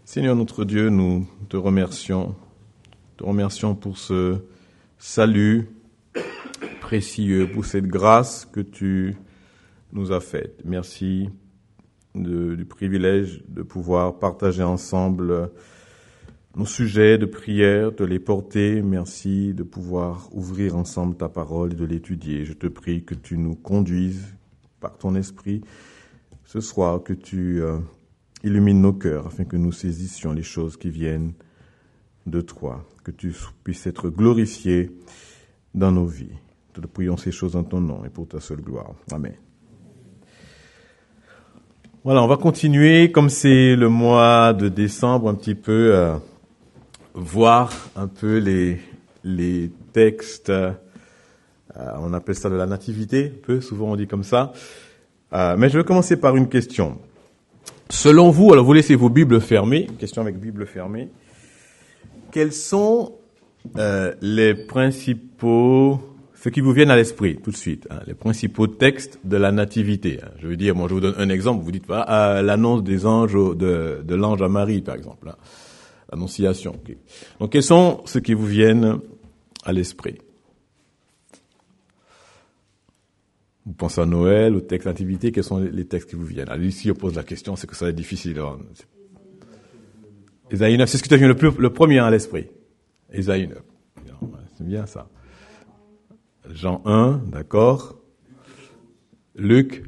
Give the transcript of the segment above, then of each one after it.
Seigneur notre Dieu, nous te remercions. Te remercions pour ce salut précieux, pour cette grâce que tu nous as faite. Merci du privilège de pouvoir partager ensemble nos sujets de prière, de les porter. Merci de pouvoir ouvrir ensemble ta parole et de l'étudier. Je te prie que tu nous conduises par ton esprit ce soir, que tu illumines nos cœurs afin que nous saisissions les choses qui viennent de toi, que tu puisses être glorifié dans nos vies. Nous te prions ces choses en ton nom et pour ta seule gloire. Amen. Voilà, on va continuer, comme c'est le mois de décembre, un petit peu voir un peu les textes, on appelle ça de la nativité, un peu, souvent on dit comme ça. Mais je vais commencer par une question. Selon vous, alors vous laissez vos Bibles fermées, question avec Bible fermée, quels sont les principaux, ce qui vous viennent à l'esprit tout de suite, les principaux textes de la nativité. Je veux dire, moi je vous donne un exemple, vous dites pas l'annonce des anges de l'ange à Marie par exemple, l'annonciation. Okay. Donc quels sont ceux qui vous viennent à l'esprit? Vous pensez à Noël, au texte nativité, quels sont les textes qui vous viennent? Alors ici, on pose la question, c'est que ça va être difficile. Ésaïe 9, c'est ce qui te vient le premier à l'esprit. Ésaïe 9. C'est bien ça. Jean 1, d'accord. Luc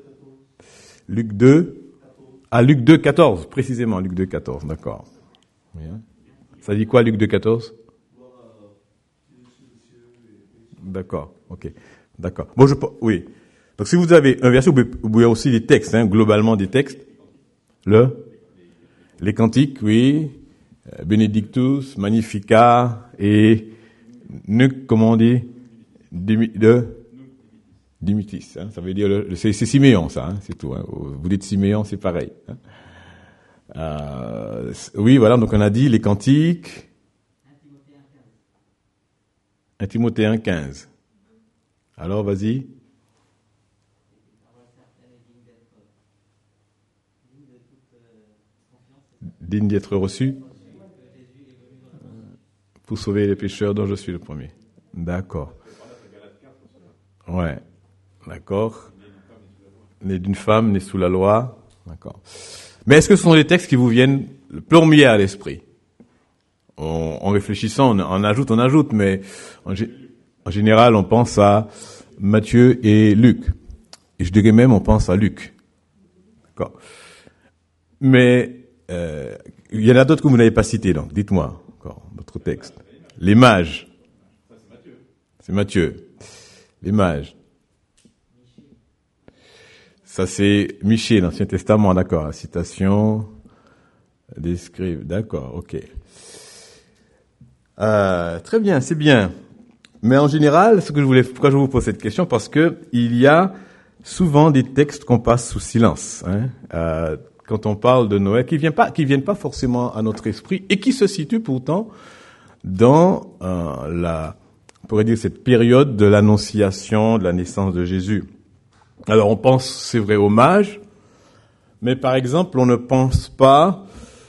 2. Ah, Luc 2, 14, précisément, Luc 2, 14, d'accord. Bien. Ça dit quoi, Luc 2, 14? D'accord, ok. D'accord. Bon, oui. Donc, si vous avez un verset, vous pouvez aussi des textes, globalement des textes. Les cantiques, oui. Benedictus, Magnificat et Nunc, comment on dit? Dimitis, ça veut dire, c'est Siméon, ça, c'est tout. Vous dites Siméon, c'est pareil. Oui, voilà, donc on a dit les cantiques. 1 Timothée 1,15. Alors, vas-y. Digne d'être reçu pour sauver les pécheurs dont je suis le premier. D'accord. Ouais. D'accord. Né d'une femme, né sous la loi. D'accord. Mais est-ce que ce sont des textes qui vous viennent le premier à l'esprit? En réfléchissant, on ajoute, mais en général, on pense à Matthieu et Luc. Et je dirais même, on pense à Luc. D'accord. Mais il y en a d'autres que vous n'avez pas cités, donc dites-moi encore votre texte. Les mages. C'est Matthieu. Les mages. Ça c'est Michée, l'Ancien Testament, d'accord. La citation des scribes, d'accord, ok. Très bien, c'est bien. Mais en général, pourquoi je vous pose cette question? Parce que il y a souvent des textes qu'on passe sous silence, quand on parle de Noël, qui viennent pas forcément à notre esprit et qui se situent pourtant dans on pourrait dire cette période de l'annonciation de la naissance de Jésus. Alors on pense, c'est vrai, aux mages, mais par exemple, on ne pense pas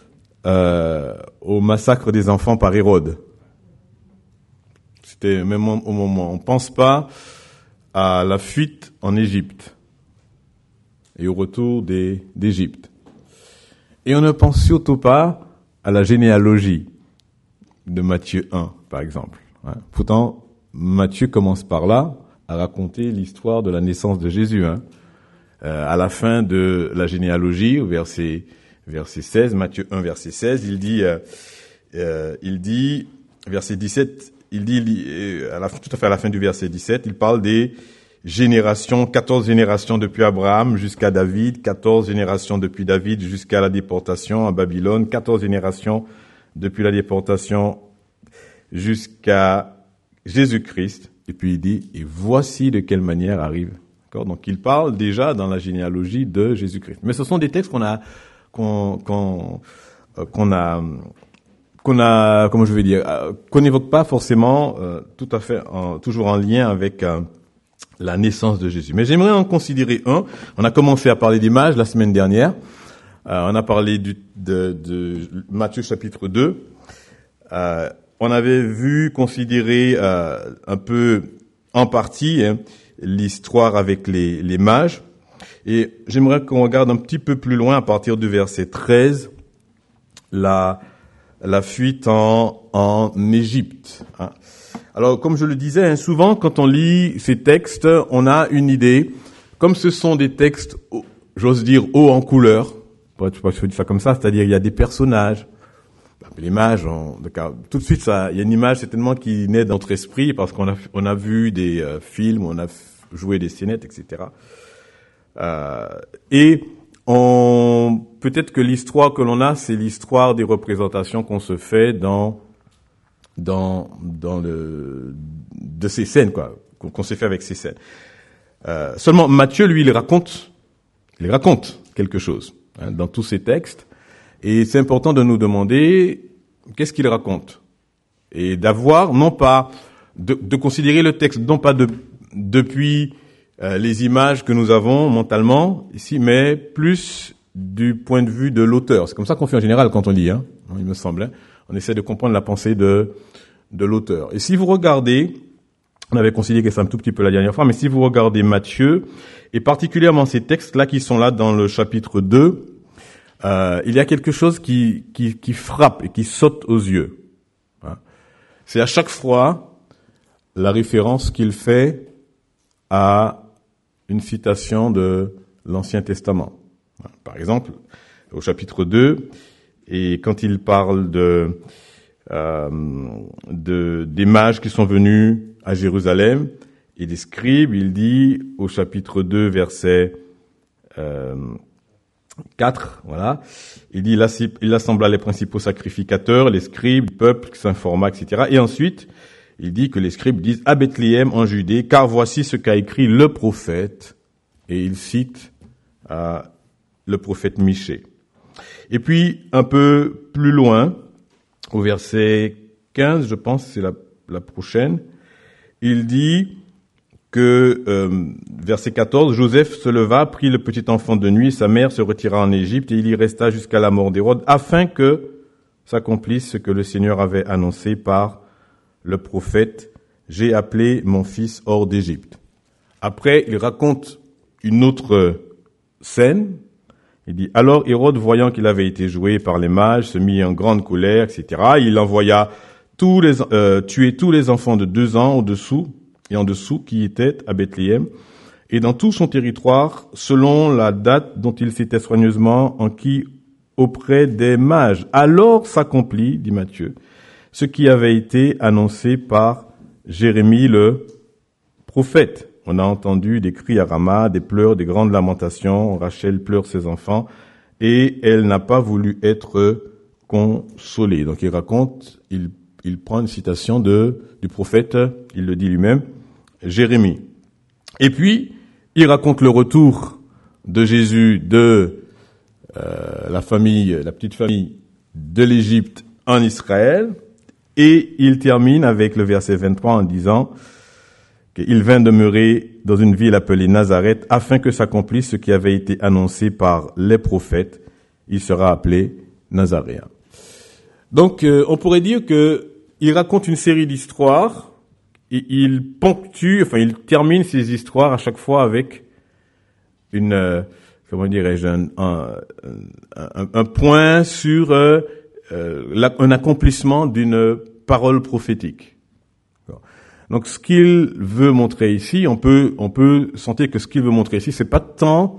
au massacre des enfants par Hérode. C'était même au moment. On pense pas à la fuite en Égypte et au retour d'Égypte. Et on ne pense surtout pas à la généalogie de Matthieu 1, par exemple. Pourtant, Matthieu commence par là à raconter l'histoire de la naissance de Jésus. À la fin de la généalogie, au verset 16, Matthieu 1, verset 16, il dit, verset 17, tout à fait à la fin du verset 17, il parle des générations, 14 générations depuis Abraham jusqu'à David, 14 générations depuis David jusqu'à la déportation à Babylone, 14 générations depuis la déportation jusqu'à Jésus-Christ. Et puis il dit, et voici de quelle manière arrive. D'accord? Donc il parle déjà dans la généalogie de Jésus-Christ. Mais ce sont des textes qu'on n'évoque pas forcément tout à fait toujours en lien avec la naissance de Jésus. Mais j'aimerais en considérer un. On a commencé à parler des mages la semaine dernière. On a parlé de Matthieu chapitre 2. On avait vu, considérer un peu en partie l'histoire avec les mages. Et j'aimerais qu'on regarde un petit peu plus loin à partir du verset 13, la fuite en Égypte. Alors, comme je le disais, souvent quand on lit ces textes, on a une idée. Comme ce sont des textes, j'ose dire, hauts en couleur, je peux dire ça comme ça, c'est-à-dire il y a des personnages. Les mages, tout de suite, il y a une image certainement qui naît dans notre esprit parce qu'on a vu des films, on a joué des scénettes, etc. Et peut-être que l'histoire que l'on a, c'est l'histoire des représentations qu'on se fait de ces scènes, quoi, qu'on s'est fait avec ces scènes. Seulement Matthieu, lui, il raconte quelque chose dans tous ces textes, et c'est important de nous demander qu'est-ce qu'il raconte, et d'avoir non pas de considérer le texte non pas depuis les images que nous avons mentalement ici, mais plus du point de vue de l'auteur. C'est comme ça qu'on fait en général quand on lit, il me semble. On essaie de comprendre la pensée de l'auteur. Et si vous regardez, on avait considéré ça un tout petit peu la dernière fois, mais si vous regardez Matthieu, et particulièrement ces textes-là qui sont là dans le chapitre 2, il y a quelque chose qui frappe et qui saute aux yeux. C'est à chaque fois la référence qu'il fait à une citation de l'Ancien Testament. Par exemple, au chapitre 2, et quand il parle des mages qui sont venus à Jérusalem et des scribes, il dit au chapitre 2, verset 4, voilà, il dit il assembla les principaux sacrificateurs, les scribes, le peuple qui s'informa, etc. Et ensuite, il dit que les scribes disent à Bethléem en Judée, car voici ce qu'a écrit le prophète, et il cite le prophète Michée. Et puis, un peu plus loin, au verset 15, je pense, c'est la prochaine, il dit que, verset 14, Joseph se leva, prit le petit enfant de nuit, sa mère se retira en Égypte, et il y resta jusqu'à la mort d'Hérode, afin que s'accomplisse ce que le Seigneur avait annoncé par le prophète, j'ai appelé mon fils hors d'Égypte. Après, il raconte une autre scène. Il dit, alors Hérode, voyant qu'il avait été joué par les mages, se mit en grande colère, etc. Il envoya tuer tous les enfants de 2 ans au-dessous et en dessous qui étaient à Bethléem et dans tout son territoire, selon la date dont il s'était soigneusement enquis auprès des mages. Alors s'accomplit, dit Matthieu, ce qui avait été annoncé par Jérémie le prophète. On a entendu des cris à Rama, des pleurs, des grandes lamentations. Rachel pleure ses enfants et elle n'a pas voulu être consolée. Donc il raconte, il prend une citation du prophète, il le dit lui-même, Jérémie. Et puis, il raconte le retour de Jésus de la petite famille de l'Égypte en Israël. Et il termine avec le verset 23 en disant qu'il vint demeurer dans une ville appelée Nazareth afin que s'accomplisse ce qui avait été annoncé par les prophètes. Il sera appelé Nazaréen. Donc, on pourrait dire que il raconte une série d'histoires et il termine ces histoires à chaque fois avec comment dirais-je, un point sur un accomplissement d'une parole prophétique. Donc, ce qu'il veut montrer ici, on peut sentir que ce qu'il veut montrer ici, c'est pas tant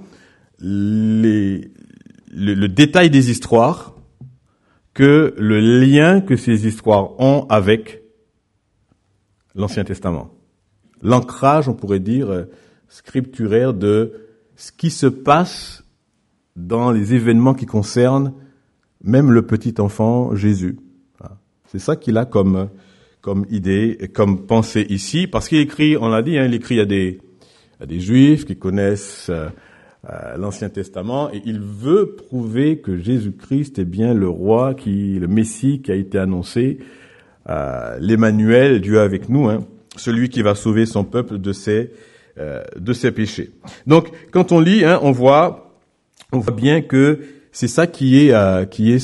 le détail des histoires que le lien que ces histoires ont avec l'Ancien Testament. L'ancrage, on pourrait dire, scripturaire de ce qui se passe dans les événements qui concernent même le petit enfant Jésus. C'est ça qu'il a comme idée, comme pensée ici, parce qu'il écrit, on l'a dit, il écrit à des Juifs qui connaissent l'Ancien Testament, et il veut prouver que Jésus-Christ est bien le roi, le Messie qui a été annoncé, l'Emmanuel, Dieu avec nous, celui qui va sauver son peuple de ses péchés. Donc, quand on lit, on voit bien que c'est ça qui est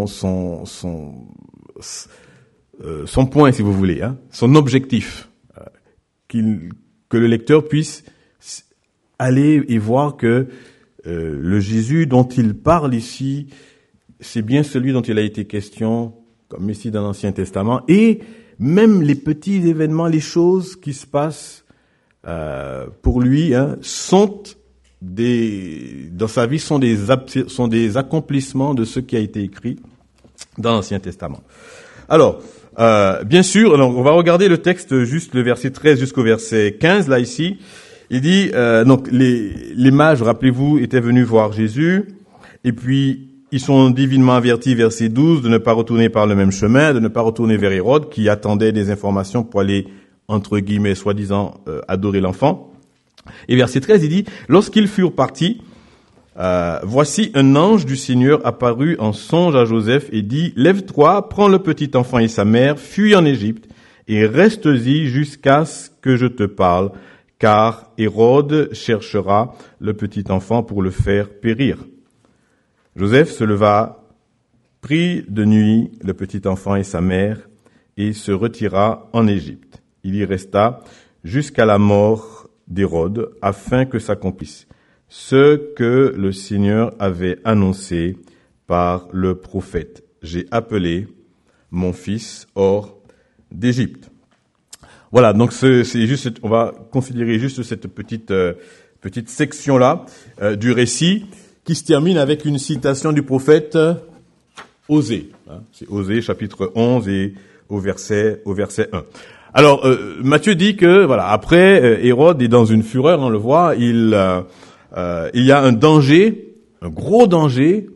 son point, si vous voulez, hein, son objectif, que le lecteur puisse aller et voir que le Jésus dont il parle ici, c'est bien celui dont il a été question comme Messie dans l'Ancien Testament, et même les petits événements, les choses qui se passent pour lui, hein, dans sa vie sont des accomplissements de ce qui a été écrit dans l'Ancien Testament. Alors, bien sûr, on va regarder le texte, juste le verset 13 jusqu'au verset 15, là, ici. Il dit, donc, les mages, rappelez-vous, étaient venus voir Jésus, et puis, ils sont divinement avertis, verset 12, de ne pas retourner par le même chemin, de ne pas retourner vers Hérode, qui attendait des informations pour aller, entre guillemets, soi-disant, adorer l'enfant. Et verset 13, il dit, lorsqu'ils furent partis, voici un ange du Seigneur apparut en songe à Joseph et dit, lève-toi, prends le petit enfant et sa mère, fuis en Égypte, et reste-y jusqu'à ce que je te parle, car Hérode cherchera le petit enfant pour le faire périr. Joseph se leva, prit de nuit le petit enfant et sa mère, et se retira en Égypte. Il y resta jusqu'à la mort d'Hérode, afin que s'accomplisse ce que le Seigneur avait annoncé par le prophète. J'ai appelé mon fils hors d'Égypte. Voilà, donc c'est juste, on va considérer juste cette petite section-là du récit, qui se termine avec une citation du prophète Osée. C'est Osée, chapitre 11 et au verset 1. Alors, Matthieu dit que, voilà, après, Hérode est dans une fureur, on le voit, il y a un danger, un gros danger,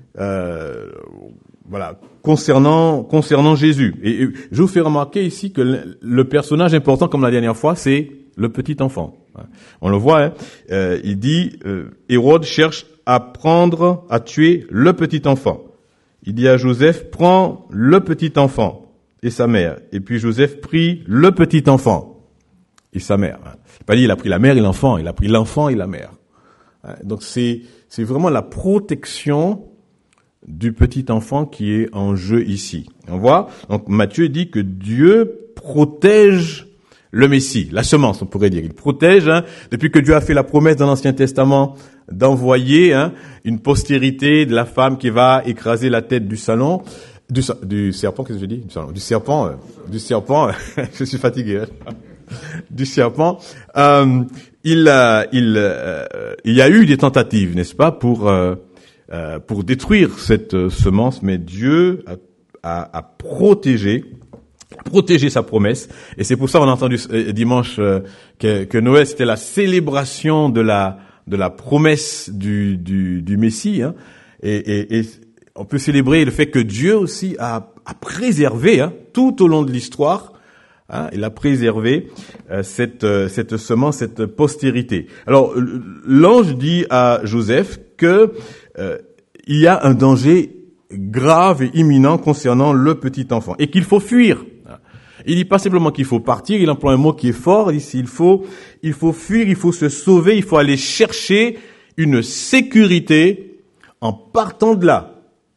voilà, concernant Jésus. Et je vous fais remarquer ici que le personnage important, comme la dernière fois, c'est le petit enfant. On le voit, hein, il dit, Hérode cherche à tuer le petit enfant. Il dit à Joseph, prends le petit enfant et sa mère. Et puis Joseph prit le petit enfant et sa mère. Il n'a pas dit il a pris la mère et l'enfant, il a pris l'enfant et la mère. Donc c'est vraiment la protection du petit enfant qui est en jeu ici. On voit, donc Matthieu dit que Dieu protège le Messie, la semence, on pourrait dire. Il protège, hein, depuis que Dieu a fait la promesse dans l'Ancien Testament d'envoyer, hein, une postérité de la femme qui va écraser la tête du serpent, qu'est-ce que je dis? Du serpent, je suis fatigué, hein. Du serpent. Il y a eu des tentatives, n'est-ce pas, pour détruire cette semence, mais Dieu a protégé sa promesse. Et c'est pour ça qu'on a entendu dimanche que Noël, c'était la célébration de la promesse du Messie, hein. Et on peut célébrer le fait que Dieu aussi a préservé, hein, tout au long de l'histoire, hein, il a préservé cette semence, cette postérité. Alors l'ange dit à Joseph que il y a un danger grave et imminent concernant le petit enfant et qu'il faut fuir. Il dit pas simplement qu'il faut partir, il emploie un mot qui est fort ici, il faut fuir, il faut se sauver, il faut aller chercher une sécurité en partant de là.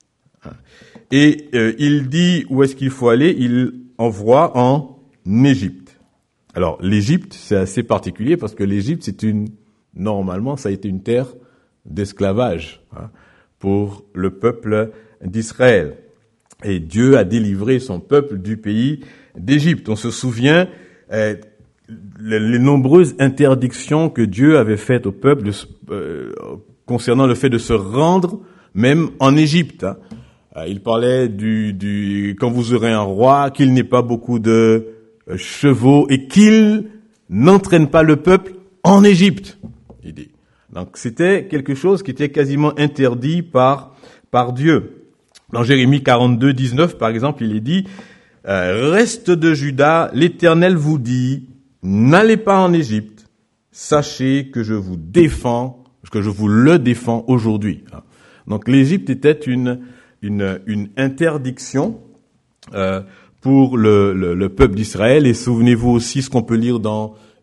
Et il dit où est-ce qu'il faut aller, il envoie en Égypte. Alors l'Égypte, c'est assez particulier parce que l'Égypte, normalement, ça a été une terre d'esclavage, hein, pour le peuple d'Israël. Et Dieu a délivré son peuple du pays d'Égypte. On se souvient les nombreuses interdictions que Dieu avait faites au peuple concernant le fait de se rendre même en Égypte, hein. Il parlait quand vous aurez un roi, qu'il n'ait pas beaucoup de chevaux et qu'il n'entraîne pas le peuple en Égypte, il dit. Donc c'était quelque chose qui était quasiment interdit par Dieu. Dans Jérémie 42, 19, par exemple, il est dit, reste de Juda, l'Éternel vous dit, n'allez pas en Égypte, sachez que je vous défends, que je vous le défends aujourd'hui. Donc l'Égypte était une interdiction pour le peuple d'Israël. Et souvenez-vous aussi ce qu'on peut lire dans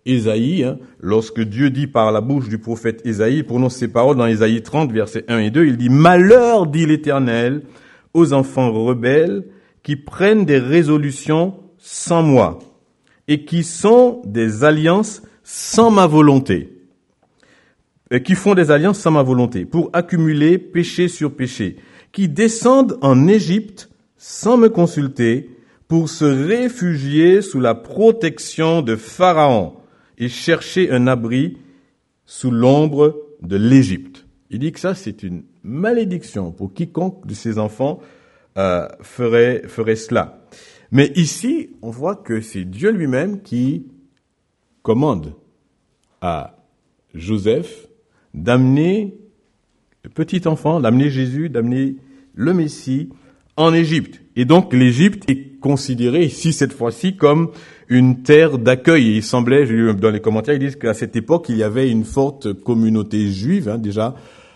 Ésaïe, lorsque Dieu dit par la bouche du prophète Ésaïe, il prononce ces paroles dans Ésaïe 30, versets 1 et 2, il dit « Malheur, dit l'Éternel, aux enfants rebelles qui prennent des résolutions sans moi et qui sont des alliances sans ma volonté. » Qui font des alliances sans ma volonté, pour accumuler péché sur péché, qui descendent en Égypte sans me consulter, pour se réfugier sous la protection de Pharaon et chercher un abri sous l'ombre de l'Égypte. Il dit que ça, c'est une malédiction pour quiconque de ses enfants ferait cela. Mais ici, on voit que c'est Dieu lui-même qui commande à Joseph d'amener le petit enfant, d'amener Jésus, d'amener le Messie en Égypte. Et donc l'Égypte est considérée ici, cette fois-ci, comme une terre d'accueil. Et il semblait, j'ai lu dans les commentaires, ils disent qu'à cette époque, il y avait une forte communauté juive, déjà,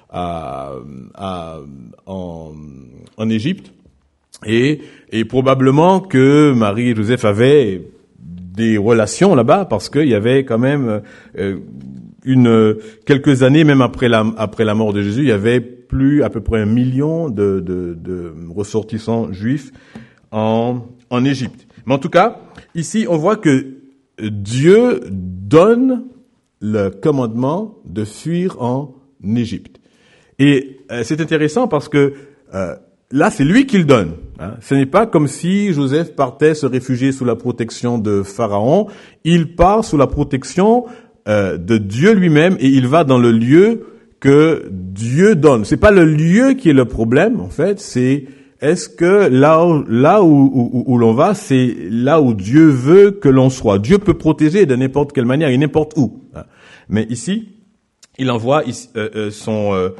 en Égypte. Et probablement que Marie et Joseph avaient des relations là-bas, parce qu'il y avait quand même quelques années, même après la mort de Jésus, il y avait à peu près 1 million de ressortissants juifs en Égypte. Mais en tout cas, ici, on voit que Dieu donne le commandement de fuir en Égypte. Et c'est intéressant parce que là, c'est lui qui le donne. Ce n'est pas comme si Joseph partait se réfugier sous la protection de Pharaon. Il part sous la protection de Dieu lui-même et il va dans le lieu que Dieu donne. C'est pas le lieu qui est le problème, en fait, c'est est-ce que là où l'on va, c'est là où Dieu veut que l'on soit. Dieu peut protéger de n'importe quelle manière et n'importe où. Mais ici, il envoie son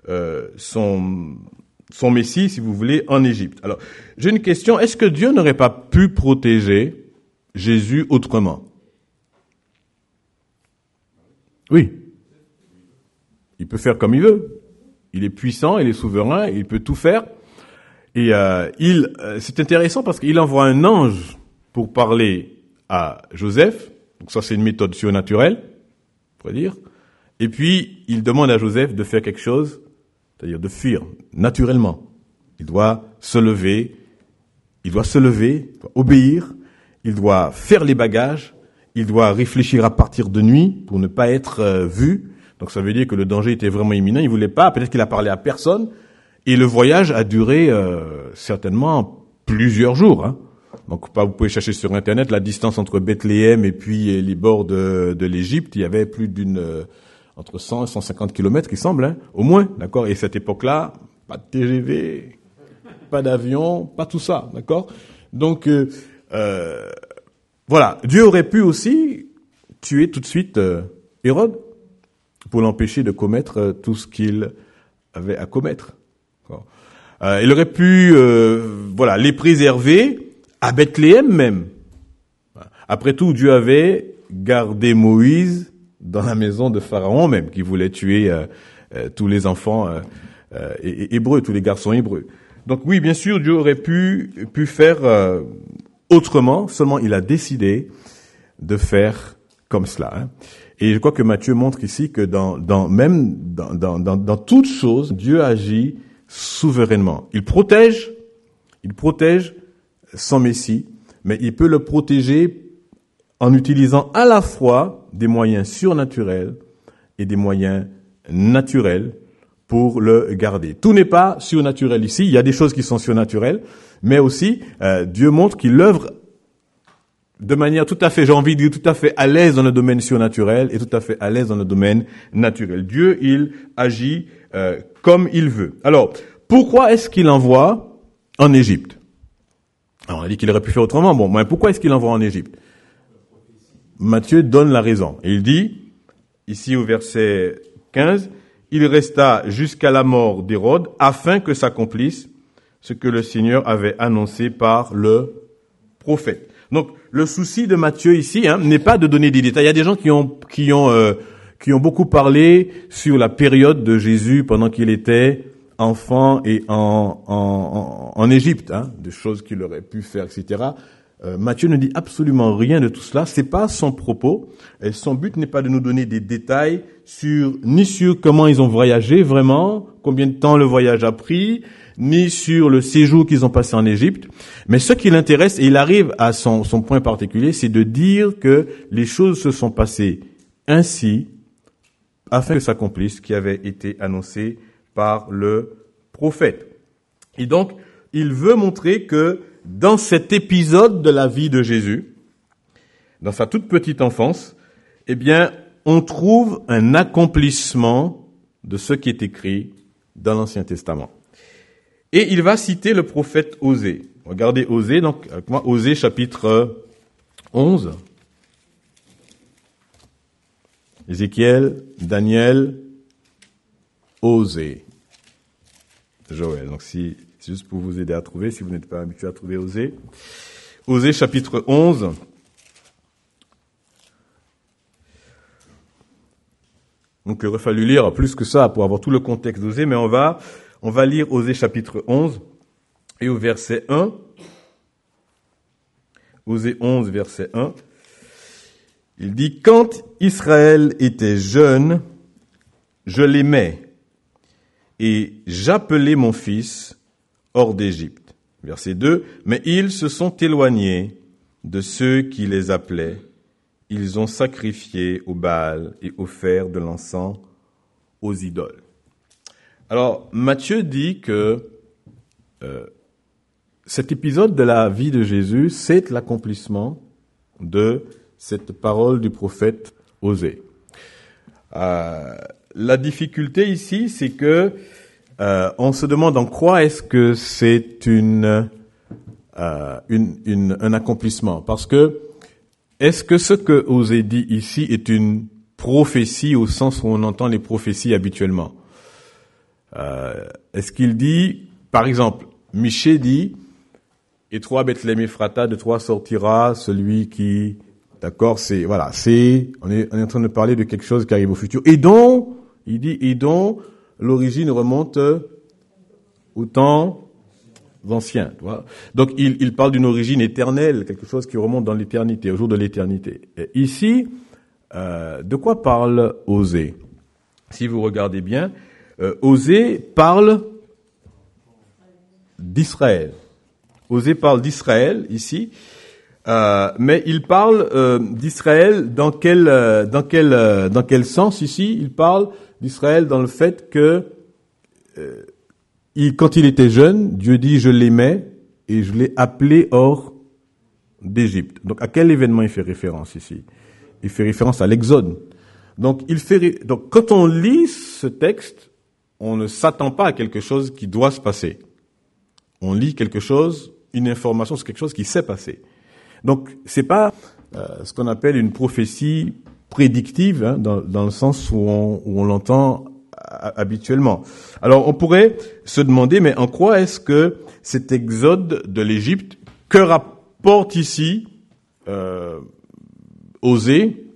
Messie, si vous voulez, en Égypte. Alors, j'ai une question. Est-ce que Dieu n'aurait pas pu protéger Jésus autrement? Oui. Il peut faire comme il veut. Il est puissant, il est souverain, il peut tout faire. Et c'est intéressant parce qu'il envoie un ange pour parler à Joseph. Donc ça, c'est une méthode surnaturelle, on pourrait dire. Et puis, il demande à Joseph de faire quelque chose, c'est-à-dire de fuir naturellement. Il doit se lever, il doit obéir, il doit faire les bagages, il doit réfléchir à partir de nuit pour ne pas être vu. Donc ça veut dire que le danger était vraiment imminent. Il voulait pas, peut-être qu'il a parlé à personne. Et le voyage a duré certainement plusieurs jours. Donc vous pouvez chercher sur Internet la distance entre Bethléem et puis les bords de l'Égypte. Il y avait plus entre 100 et 150 kilomètres, il semble, au moins, d'accord. Et cette époque-là, pas de TGV, pas d'avion, pas tout ça, d'accord. Donc voilà, Dieu aurait pu aussi tuer tout de suite Hérode pour l'empêcher de commettre tout ce qu'il avait à commettre. Il aurait pu les préserver à Bethléem même. Après tout, Dieu avait gardé Moïse dans la maison de Pharaon même, qui voulait tuer tous les enfants hébreux, tous les garçons hébreux. Donc oui, bien sûr, Dieu aurait pu faire autrement, seulement il a décidé de faire comme cela. Et je crois que Matthieu montre ici que dans toute chose, Dieu agit souverainement. Il protège son Messie, mais il peut le protéger en utilisant à la fois des moyens surnaturels et des moyens naturels pour le garder. Tout n'est pas surnaturel ici, il y a des choses qui sont surnaturelles, mais aussi Dieu montre qu'il œuvre de manière tout à fait, j'ai envie de dire, tout à fait à l'aise dans le domaine surnaturel et tout à fait à l'aise dans le domaine naturel. Dieu, il agit comme il veut. Alors, pourquoi est-ce qu'il envoie en Égypte? Alors, on a dit qu'il aurait pu faire autrement. Bon, mais pourquoi est-ce qu'il envoie en Égypte? Matthieu donne la raison. Il dit, ici au verset 15, « Il resta jusqu'à la mort d'Hérode afin que s'accomplisse ce que le Seigneur avait annoncé par le prophète. » Donc, le souci de Matthieu ici n'est pas de donner des détails. Il y a des gens qui ont beaucoup parlé sur la période de Jésus pendant qu'il était enfant et en Égypte, des choses qu'il aurait pu faire, etc. Matthieu ne dit absolument rien de tout cela. C'est pas son propos. Et son but n'est pas de nous donner des détails ni sur comment ils ont voyagé vraiment, combien de temps le voyage a pris, ni sur le séjour qu'ils ont passé en Égypte. Mais ce qui l'intéresse, et il arrive à son point particulier, c'est de dire que les choses se sont passées ainsi, afin que s'accomplisse ce qui avait été annoncé par le prophète. Et donc, il veut montrer que dans cet épisode de la vie de Jésus, dans sa toute petite enfance, eh bien, on trouve un accomplissement de ce qui est écrit dans l'Ancien Testament. Et il va citer le prophète Osée. Regardez Osée, donc, avec moi, Osée chapitre 11. Ézéchiel, Daniel, Osée. Joël. Donc c'est juste pour vous aider à trouver, si vous n'êtes pas habitué à trouver Osée. Osée chapitre 11. Donc il aurait fallu lire plus que ça pour avoir tout le contexte d'Osée, mais on va lire Osée chapitre 11 et au verset 1. Osée 11, verset 1. Il dit, « Quand Israël était jeune, je l'aimais, et j'appelais mon fils hors d'Égypte. » Verset 2. « Mais ils se sont éloignés de ceux qui les appelaient. Ils ont sacrifié au Baal et offert de l'encens aux idoles. » Alors, Matthieu dit que cet épisode de la vie de Jésus, c'est l'accomplissement de cette parole du prophète Osée. La difficulté ici, c'est que on se demande en quoi est-ce que c'est un accomplissement. Parce que est-ce que ce que Osée dit ici est une prophétie au sens où on entend les prophéties habituellement? Est-ce qu'il dit, par exemple, Michée dit, et toi, Bethléem Ephrata, de toi sortira celui qui, d'accord, on est en train de parler de quelque chose qui arrive au futur. Et dont l'origine remonte au temps ancien. Donc, il parle d'une origine éternelle, quelque chose qui remonte dans l'éternité, au jour de l'éternité. Et ici, de quoi parle Osée? Si vous regardez bien, Osée parle d'Israël. Osée parle d'Israël ici, mais il parle d'Israël dans quel sens ici? Il parle d'Israël dans le fait que quand il était jeune, Dieu dit je l'aimais et je l'ai appelé hors d'Égypte. Donc à quel événement il fait référence ici? Il fait référence à l'Exode. Donc quand on lit ce texte, on ne s'attend pas à quelque chose qui doit se passer. On lit quelque chose, une information sur quelque chose qui s'est passé. Donc, c'est pas ce qu'on appelle une prophétie prédictive, hein, dans le sens où on l'entend habituellement. Alors, on pourrait se demander, mais en quoi est-ce que cet exode de l'Égypte, que rapporte ici Osée,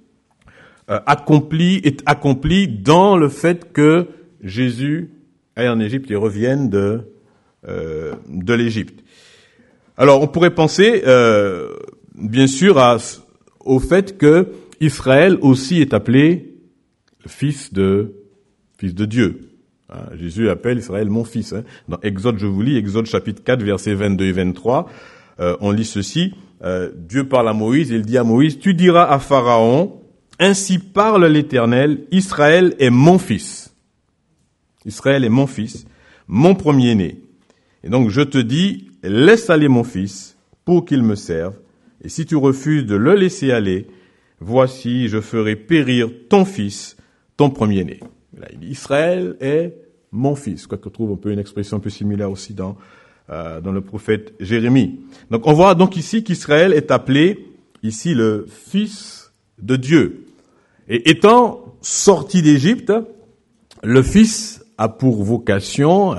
est accompli dans le fait que Jésus est en Égypte et revienne de l'Égypte. Alors, on pourrait penser, bien sûr, au fait que Israël aussi est appelé le fils de Dieu. Jésus appelle Israël mon fils. Dans Exode, je vous lis, Exode chapitre 4, versets 22 et 23, on lit ceci. Dieu parle à Moïse, et il dit à Moïse, « Tu diras à Pharaon, ainsi parle l'Éternel, Israël est mon fils. Israël est mon fils, mon premier-né. Et donc je te dis, laisse aller mon fils pour qu'il me serve. Et si tu refuses de le laisser aller, voici, je ferai périr ton fils, ton premier-né. » Là, il dit, Israël est mon fils. Quoique on trouve un peu une expression un peu similaire aussi dans le prophète Jérémie. Donc on voit donc ici qu'Israël est appelé ici le fils de Dieu. Et étant sorti d'Égypte, le fils avait pour vocation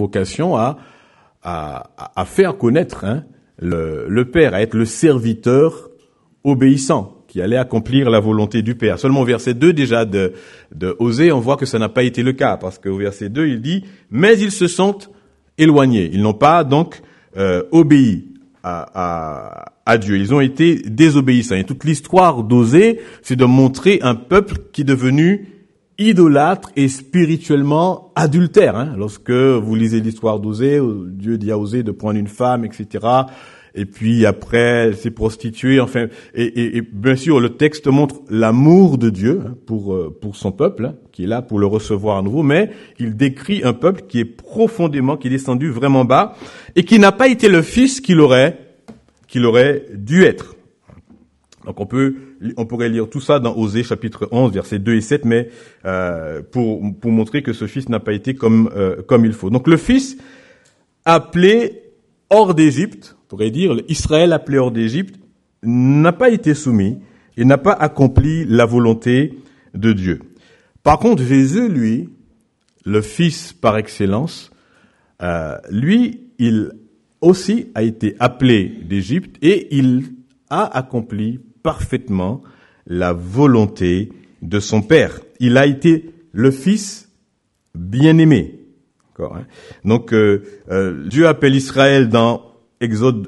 à faire connaître le Père, à être le serviteur obéissant, qui allait accomplir la volonté du Père. Seulement au verset 2 déjà de Osée, on voit que ça n'a pas été le cas, parce qu'au verset 2, il dit « Mais ils se sont éloignés ». Ils n'ont pas donc obéi à Dieu. Ils ont été désobéissants. Et toute l'histoire d'Osée, c'est de montrer un peuple qui est devenu idolâtre et spirituellement adultère. Hein. Lorsque vous lisez l'histoire d'Osée, Dieu dit à Osée de prendre une femme, etc. Et puis après, elle s'est prostituée. Enfin, et bien sûr, le texte montre l'amour de Dieu pour son peuple, hein, qui est là pour le recevoir à nouveau. Mais il décrit un peuple qui est descendu vraiment bas et qui n'a pas été le fils qu'il aurait dû être. Donc on pourrait lire tout ça dans Osée chapitre 11 versets 2 et 7, mais pour montrer que ce fils n'a pas été comme il faut. Donc le fils appelé hors d'Égypte, on pourrait dire Israël appelé hors d'Égypte, n'a pas été soumis et n'a pas accompli la volonté de Dieu. Par contre, Jésus, lui, le fils par excellence, lui, il aussi a été appelé d'Égypte et il a accompli parfaitement la volonté de son père. Il a été le fils bien-aimé. D'accord, hein. Donc, Dieu appelle Israël dans Exode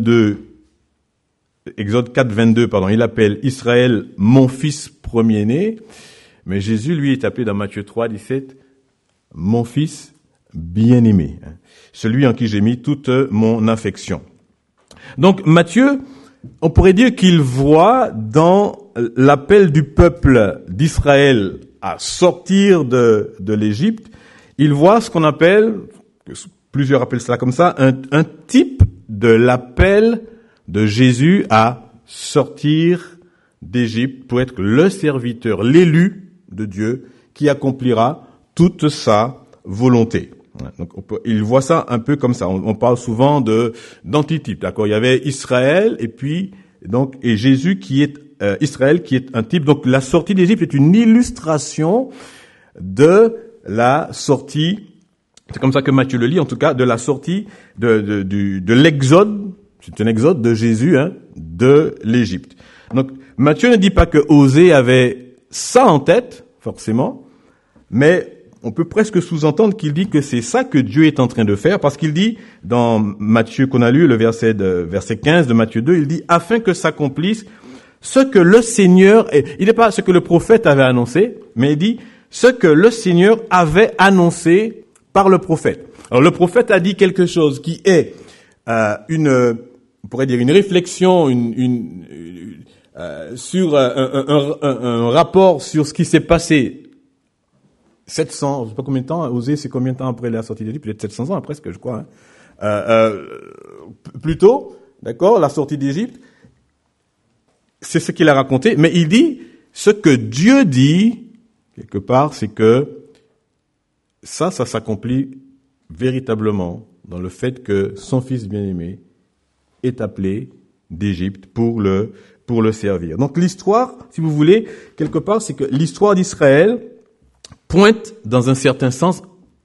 4, 22, il appelle Israël mon fils premier-né. Mais Jésus, lui, est appelé dans Matthieu 3, 17, mon fils bien-aimé, hein, celui en qui j'ai mis toute mon affection. Donc, Matthieu, on pourrait dire qu'il voit dans l'appel du peuple d'Israël à sortir de l'Égypte, il voit ce qu'on appelle, plusieurs appellent cela comme ça, un type de l'appel de Jésus à sortir d'Égypte pour être le serviteur, l'élu de Dieu qui accomplira toute sa volonté. Donc, il voit ça un peu comme ça. On parle souvent d'antitype, d'accord? Il y avait Israël et Jésus qui est Israël qui est un type. Donc la sortie d'Égypte est une illustration de la sortie. C'est comme ça que Matthieu le lit, en tout cas, de la sortie de l'exode. C'est un exode de Jésus, hein, de l'Égypte. Donc Matthieu ne dit pas que Osée avait ça en tête, forcément, mais on peut presque sous-entendre qu'il dit que c'est ça que Dieu est en train de faire, parce qu'il dit, dans Matthieu qu'on a lu, le verset 15 de Matthieu 2, il dit, afin que s'accomplisse ce que le Seigneur, il n'est pas ce que le prophète avait annoncé, mais il dit, ce que le Seigneur avait annoncé par le prophète. Alors le prophète a dit quelque chose qui est on pourrait dire une réflexion, sur un rapport sur ce qui s'est passé 700, je sais pas combien de temps, Osée, c'est combien de temps après la sortie d'Égypte? Peut-être 700 ans presque, je crois. Hein. Plutôt, d'accord, la sortie d'Égypte, c'est ce qu'il a raconté, mais il dit, ce que Dieu dit, quelque part, c'est que ça s'accomplit véritablement dans le fait que son fils bien-aimé est appelé d'Égypte pour le servir. Donc l'histoire, si vous voulez, quelque part, c'est que l'histoire d'Israël pointe dans un certain sens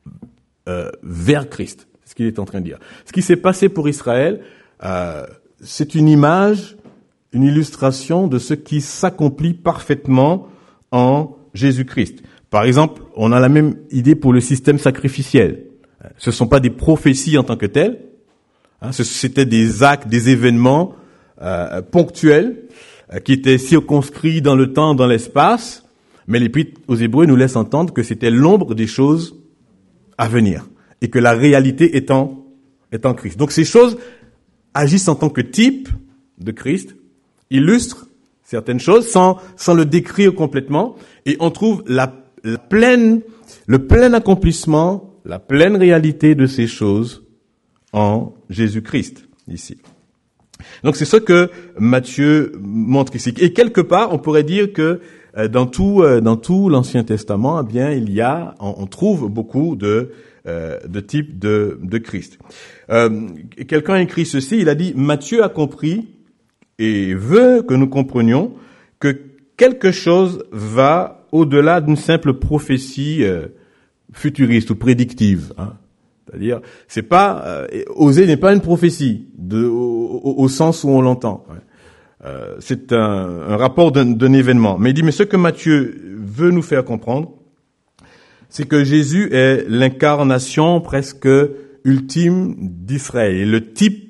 vers Christ. C'est ce qu'il est en train de dire. Ce qui s'est passé pour Israël, c'est une image, une illustration de ce qui s'accomplit parfaitement en Jésus-Christ. Par exemple, on a la même idée pour le système sacrificiel. Ce ne sont pas des prophéties en tant que telles. C'était des actes, des événements ponctuels qui étaient circonscrits dans le temps, dans l'espace. Mais l'Épître aux Hébreux nous laisse entendre que c'était l'ombre des choses à venir et que la réalité est en Christ. Donc ces choses agissent en tant que type de Christ, illustrent certaines choses sans le décrire complètement, et on trouve le plein accomplissement, la pleine réalité de ces choses en Jésus-Christ ici. Donc c'est ce que Matthieu montre ici. Et quelque part, on pourrait dire que dans tout l'Ancien Testament, eh bien, on trouve beaucoup de types de Christ. Quelqu'un a écrit ceci, il a dit, Matthieu a compris et veut que nous comprenions que quelque chose va au-delà d'une simple prophétie futuriste ou prédictive. Hein. C'est-à-dire, c'est pas Osée n'est pas une prophétie au sens où on l'entend. C'est un rapport d'un événement. Mais il dit, mais ce que Matthieu veut nous faire comprendre, c'est que Jésus est l'incarnation presque ultime d'Israël, et le type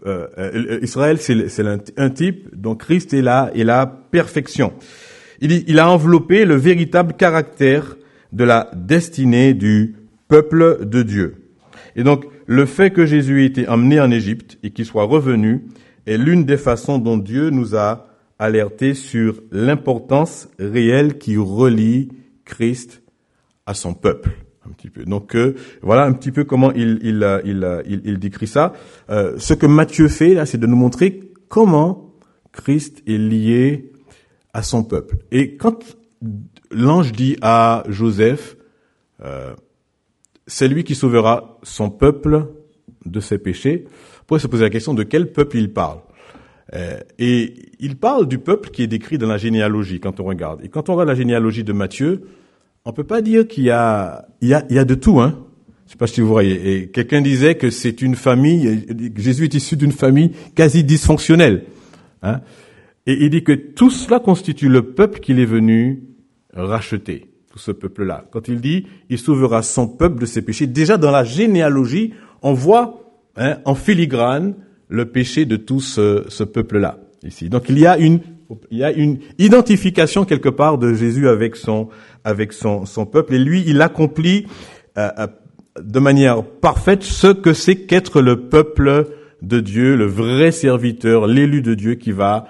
Israël, c'est un type, donc Christ est la perfection. Il a enveloppé le véritable caractère de la destinée du peuple de Dieu. Et donc, le fait que Jésus ait été emmené en Égypte et qu'il soit revenu est l'une des façons dont Dieu nous a alertés sur l'importance réelle qui relie Christ à son peuple. Un petit peu. Donc voilà un petit peu comment il décrit ça. Ce que Matthieu fait là, c'est de nous montrer comment Christ est lié à son peuple. Et quand l'ange dit à Joseph, c'est lui qui sauvera son peuple de ses péchés, on pourrait se poser la question de quel peuple il parle. Et il parle du peuple qui est décrit dans la généalogie quand on regarde. Et quand on regarde la généalogie de Matthieu, on peut pas dire qu'il y a de tout, hein. Je sais pas si vous voyez. Et quelqu'un disait que c'est une famille, Jésus est issu d'une famille quasi dysfonctionnelle, hein. Et il dit que tout cela constitue le peuple qu'il est venu racheter, tout ce peuple-là. Quand il dit, il sauvera son peuple de ses péchés, déjà dans la généalogie, on voit, hein, en filigrane, le péché de tout ce peuple-là, ici. Donc il y a une identification quelque part de Jésus avec son peuple, et lui, il accomplit de manière parfaite ce que c'est qu'être le peuple de Dieu, le vrai serviteur, l'élu de Dieu qui va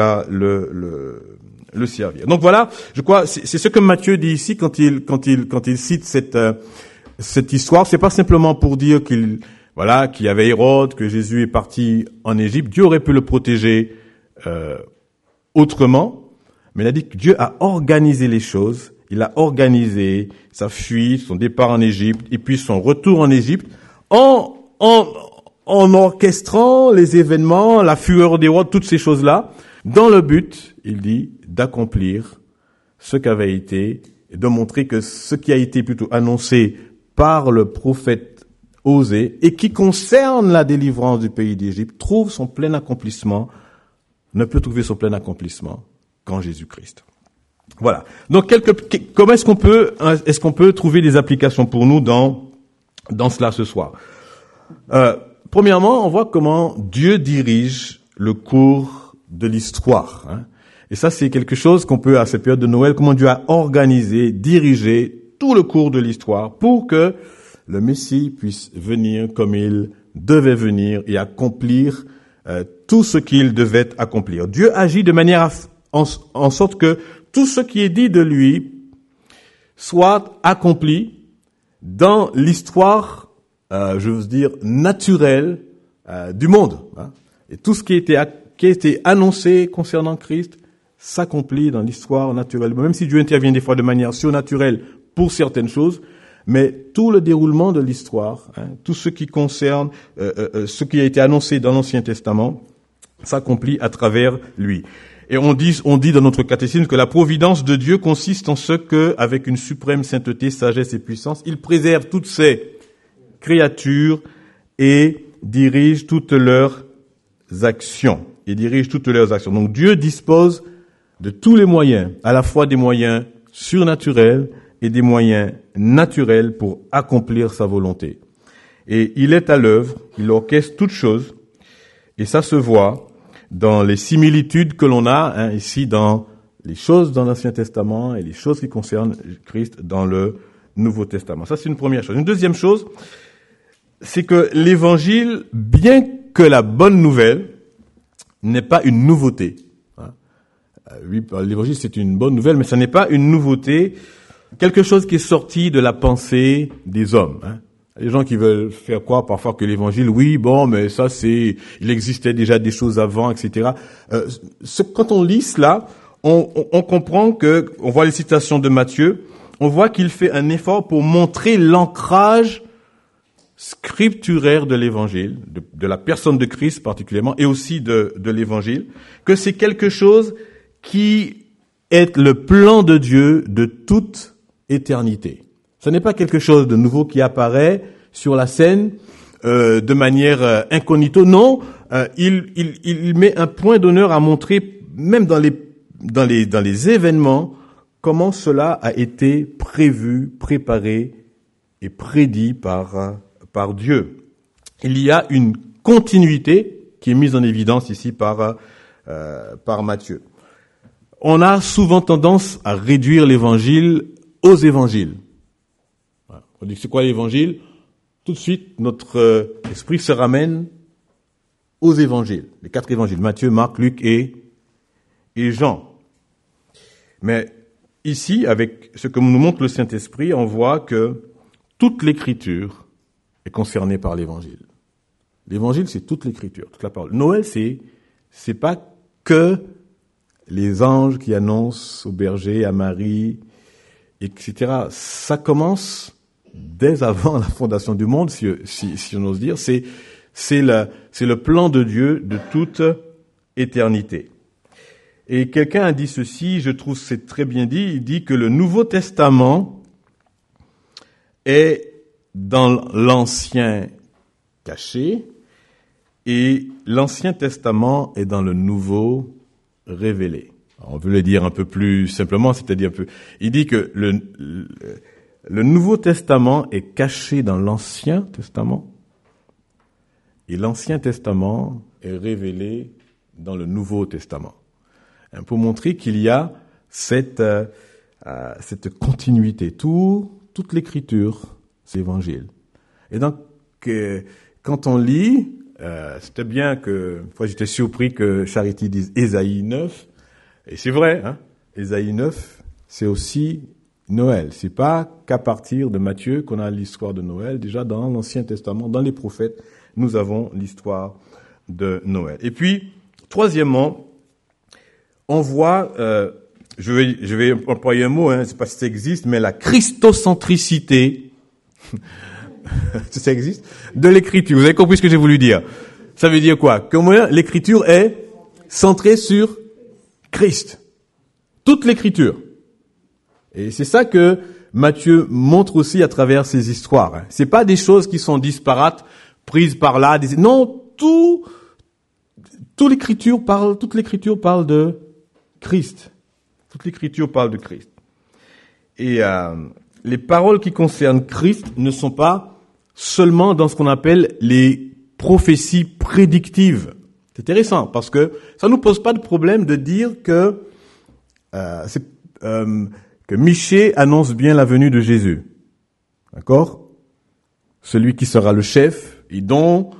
le servir. Donc voilà, je crois, c'est ce que Matthieu dit ici quand il cite cette histoire. C'est pas simplement pour dire qu'il y avait Hérode, que Jésus est parti en Égypte. Dieu aurait pu le protéger autrement, mais il a dit que Dieu a organisé les choses. Il a organisé sa fuite, son départ en Égypte, et puis son retour en Égypte, en orchestrant les événements, la fureur d'Hérode, toutes ces choses-là, dans le but, il dit, d'accomplir ce qu'avait été, et de montrer que ce qui a été plutôt annoncé par le prophète Osée, et qui concerne la délivrance du pays d'Égypte, ne peut trouver son plein accomplissement qu'en Jésus-Christ. Voilà. Donc, comment est-ce qu'on peut trouver des applications pour nous dans cela ce soir? Premièrement, on voit comment Dieu dirige le cours de l'histoire, hein. Et ça, c'est quelque chose qu'on peut, à cette période de Noël, comment Dieu a organisé, dirigé tout le cours de l'histoire pour que le Messie puisse venir comme il devait venir et accomplir tout ce qu'il devait accomplir. Dieu agit de manière en sorte que tout ce qui est dit de lui soit accompli dans l'histoire, je veux dire, naturelle du monde, hein. Et tout ce qui a été annoncé concernant Christ s'accomplit dans l'histoire naturelle. Même si Dieu intervient des fois de manière surnaturelle pour certaines choses, mais tout le déroulement de l'histoire, hein, tout ce qui concerne ce qui a été annoncé dans l'Ancien Testament, s'accomplit à travers lui. Et on dit dans notre catéchisme que la providence de Dieu consiste en ce que, avec une suprême sainteté, sagesse et puissance, il préserve toutes ses créatures et dirige toutes leurs actions. Donc Dieu dispose de tous les moyens, à la fois des moyens surnaturels et des moyens naturels pour accomplir sa volonté. Et il est à l'œuvre, il orchestre toutes choses, et ça se voit dans les similitudes que l'on a, hein, ici dans les choses dans l'Ancien Testament et les choses qui concernent Christ dans le Nouveau Testament. Ça, c'est une première chose. Une deuxième chose, c'est que l'Évangile, bien que la bonne nouvelle, n'est pas une nouveauté. Oui, l'Évangile, c'est une bonne nouvelle, mais ça n'est pas une nouveauté, quelque chose qui est sorti de la pensée des hommes, hein. Les gens qui veulent faire croire parfois que l'Évangile, oui, bon, mais ça il existait déjà des choses avant, etc. Quand on lit cela, on comprend on voit les citations de Matthieu, on voit qu'il fait un effort pour montrer l'ancrage scripturaire de l'Évangile, de la personne de Christ particulièrement, et aussi de l'Évangile, que c'est quelque chose qui est le plan de Dieu de toute éternité. Ce n'est pas quelque chose de nouveau qui apparaît sur la scène de manière incognito. Non, il met un point d'honneur à montrer, même dans les événements, comment cela a été prévu, préparé et prédit par Dieu. Il y a une continuité qui est mise en évidence ici par Matthieu. On a souvent tendance à réduire l'évangile aux évangiles. On dit, c'est quoi l'évangile? Tout de suite, notre esprit se ramène aux évangiles, les 4 évangiles, Matthieu, Marc, Luc et Jean. Mais ici, avec ce que nous montre le Saint-Esprit, on voit que toute l'écriture est concernée par l'évangile. L'évangile, c'est toute l'écriture, toute la parole. Noël, c'est pas que les anges qui annoncent au berger, à Marie, etc. Ça commence dès avant la fondation du monde, si on ose dire. C'est le plan de Dieu de toute éternité. Et quelqu'un a dit ceci, je trouve que c'est très bien dit, il dit que le Nouveau Testament est dans l'Ancien caché et l'Ancien Testament est dans le Nouveau révélé. Alors, on veut le dire un peu plus simplement, c'est-à-dire il dit que le Nouveau Testament est caché dans l'Ancien Testament et l'Ancien Testament est révélé dans le Nouveau Testament. Pour montrer qu'il y a cette continuité. Toute l'écriture, c'est l'évangile. Et donc, quand on lit, c'était bien que, une fois j'étais surpris que Charity dise Ésaïe 9, et c'est vrai, hein, Ésaïe 9, c'est aussi Noël. C'est pas qu'à partir de Matthieu qu'on a l'histoire de Noël. Déjà dans l'Ancien Testament, dans les prophètes, nous avons l'histoire de Noël. Et puis, troisièmement, on voit, je vais employer un mot, je ne sais pas si ça existe, mais la christocentricité, ça existe, de l'écriture. Vous avez compris ce que j'ai voulu dire? Ça veut dire quoi? Que l'écriture est centrée sur Christ. Toute l'écriture. Et c'est ça que Matthieu montre aussi à travers ses histoires. C'est pas des choses qui sont disparates, prises par là. Non, toute l'écriture parle de Christ. Toute l'écriture parle de Christ. Et les paroles qui concernent Christ ne sont pas seulement dans ce qu'on appelle les prophéties prédictives. C'est intéressant parce que ça nous pose pas de problème de dire que Michée annonce bien la venue de Jésus. D'accord? Celui qui sera le chef et dont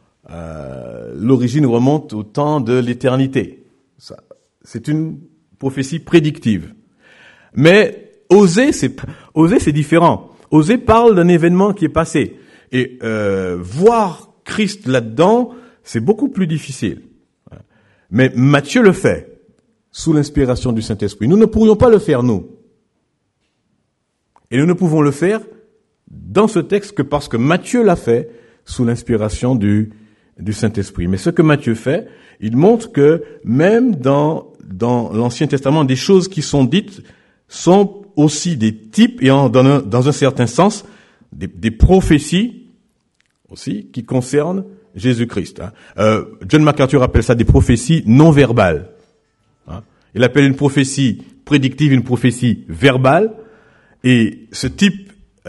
l'origine remonte au temps de l'éternité. Ça, c'est une prophétie prédictive. Mais Osée, c'est différent. Osée parle d'un événement qui est passé. Et voir Christ là-dedans, c'est beaucoup plus difficile. Mais Matthieu le fait, sous l'inspiration du Saint-Esprit. Nous ne pourrions pas le faire, nous. Et nous ne pouvons le faire dans ce texte que parce que Matthieu l'a fait sous l'inspiration du Saint-Esprit. Mais ce que Matthieu fait, il montre que même dans l'Ancien Testament, des choses qui sont dites sont aussi des types et dans un certain sens, des prophéties aussi qui concernent Jésus-Christ. John MacArthur appelle ça des prophéties non verbales. Il appelle une prophétie prédictive une prophétie verbale. Et ce type,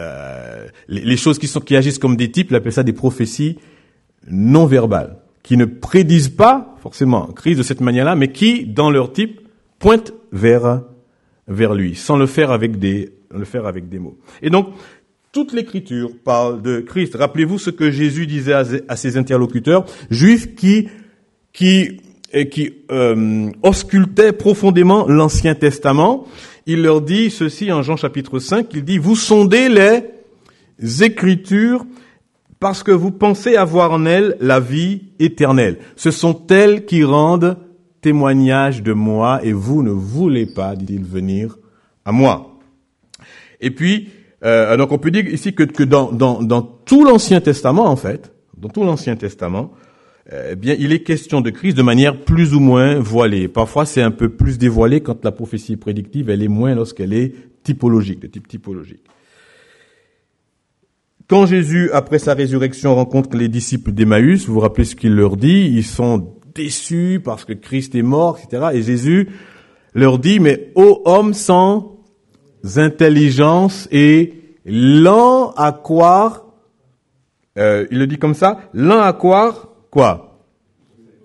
les choses qui agissent comme des types, il appelle ça des prophéties non verbales, qui ne prédisent pas forcément Christ de cette manière-là, mais qui, dans leur type, pointent vers lui, sans le faire avec des mots. Et donc, toute l'écriture parle de Christ. Rappelez-vous ce que Jésus disait à ses interlocuteurs juifs qui auscultaient profondément l'Ancien Testament. Il leur dit ceci en Jean chapitre 5, il dit « Vous sondez les Écritures parce que vous pensez avoir en elles la vie éternelle. Ce sont elles qui rendent témoignage de moi et vous ne voulez pas, dit-il, venir à moi. » Et puis, donc on peut dire ici que dans tout l'Ancien Testament, en fait, dans tout l'Ancien Testament, bien, il est question de Christ de manière plus ou moins voilée. Parfois, c'est un peu plus dévoilé quand la prophétie prédictive, elle est moins lorsqu'elle est typologique, de type typologique. Quand Jésus, après sa résurrection, rencontre les disciples d'Emmaüs, vous vous rappelez ce qu'il leur dit, ils sont déçus parce que Christ est mort, etc. Et Jésus leur dit, mais ô hommes sans intelligence et lents à croire, il le dit comme ça, lents à croire, quoi?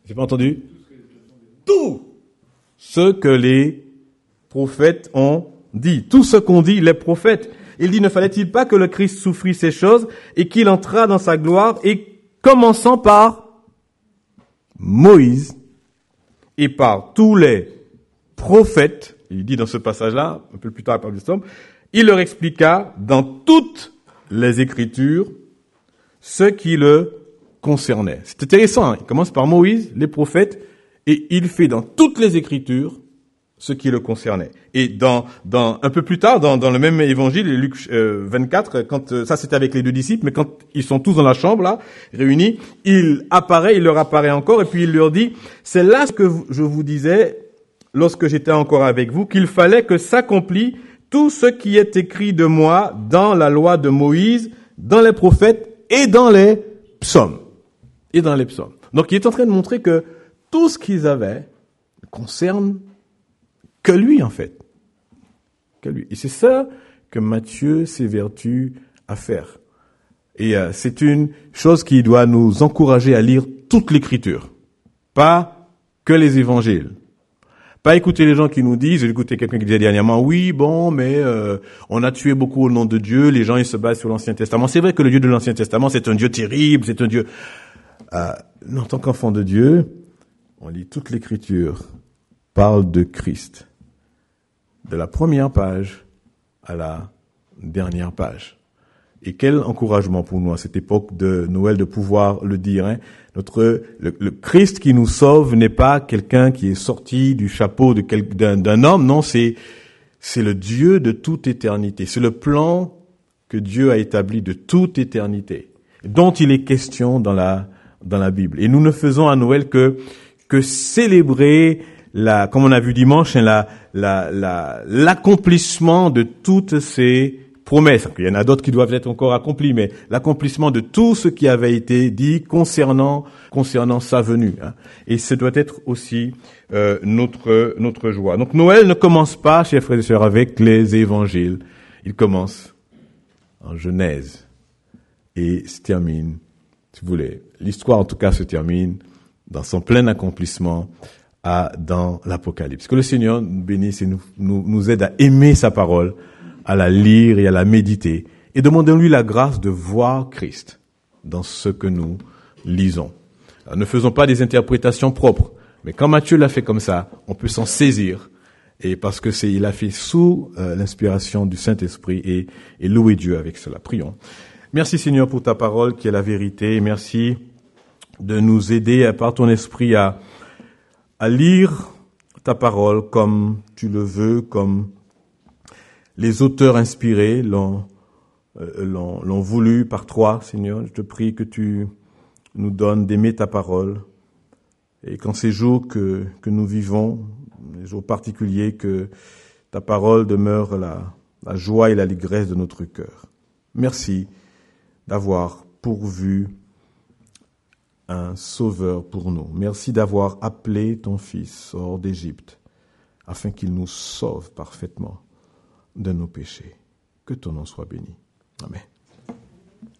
J'ai pas entendu? Tout ce que les prophètes ont dit. Tout ce qu'ont dit les prophètes. Il dit, ne fallait-il pas que le Christ souffrit ces choses et qu'il entrât dans sa gloire, et commençant par Moïse et par tous les prophètes, il dit dans ce passage-là, un peu plus tard par l'Islam, il leur expliqua dans toutes les Écritures ce qui le concernait. C'est intéressant, hein. Il commence par Moïse, les prophètes, et il fait dans toutes les Écritures ce qui le concernait. Et un peu plus tard, dans le même évangile, Luc 24, quand ça c'était avec les 2 disciples, mais quand ils sont tous dans la chambre là, réunis, il leur apparaît encore, et puis il leur dit, c'est là ce que je vous disais lorsque j'étais encore avec vous, qu'il fallait que s'accomplit tout ce qui est écrit de moi dans la loi de Moïse, dans les prophètes et dans les psaumes. Et dans les psaumes. Donc il est en train de montrer que tout ce qu'ils avaient ne concerne que lui, en fait. Que lui. Et c'est ça que Matthieu s'évertue à faire. Et c'est une chose qui doit nous encourager à lire toute l'Écriture. Pas que les évangiles. Pas écouter les gens qui nous disent, j'ai écouté quelqu'un qui disait dernièrement, oui, bon, mais on a tué beaucoup au nom de Dieu, les gens ils se basent sur l'Ancien Testament. C'est vrai que le Dieu de l'Ancien Testament, c'est un Dieu terrible, c'est un Dieu... en tant qu'enfant de Dieu, on lit toute l'Écriture, parle de Christ. De la première page à la dernière page. Et quel encouragement pour nous à cette époque de Noël de pouvoir le dire. Hein. Le Christ qui nous sauve n'est pas quelqu'un qui est sorti du chapeau d'un homme. Non, c'est le Dieu de toute éternité. C'est le plan que Dieu a établi de toute éternité, dont il est question dans la Bible. Et nous ne faisons à Noël que célébrer comme on a vu dimanche, hein, l'accomplissement de toutes ces promesses. Il y en a d'autres qui doivent être encore accomplies, mais l'accomplissement de tout ce qui avait été dit concernant sa venue. Hein. Et ce doit être aussi notre joie. Donc Noël ne commence pas, chers frères et sœurs, avec les évangiles. Il commence en Genèse et se termine, si vous voulez, l'histoire en tout cas se termine dans son plein accomplissement dans l'Apocalypse. Que le Seigneur nous bénisse et nous aide à aimer sa parole, à la lire et à la méditer, et demandons-lui la grâce de voir Christ dans ce que nous lisons. Alors, ne faisons pas des interprétations propres, mais quand Matthieu l'a fait comme ça, on peut s'en saisir, et parce que il a fait sous l'inspiration du Saint-Esprit, et louer Dieu avec cela. Prions. Merci Seigneur pour ta parole qui est la vérité, et merci de nous aider par ton esprit à lire ta parole comme tu le veux, comme les auteurs inspirés l'ont voulu par toi, Seigneur. Je te prie que tu nous donnes d'aimer ta parole, et qu'en ces jours que nous vivons, les jours particuliers, que ta parole demeure la joie et l'allégresse de notre cœur. Merci d'avoir pourvu un sauveur pour nous. Merci d'avoir appelé ton Fils hors d'Égypte afin qu'il nous sauve parfaitement de nos péchés. Que ton nom soit béni. Amen.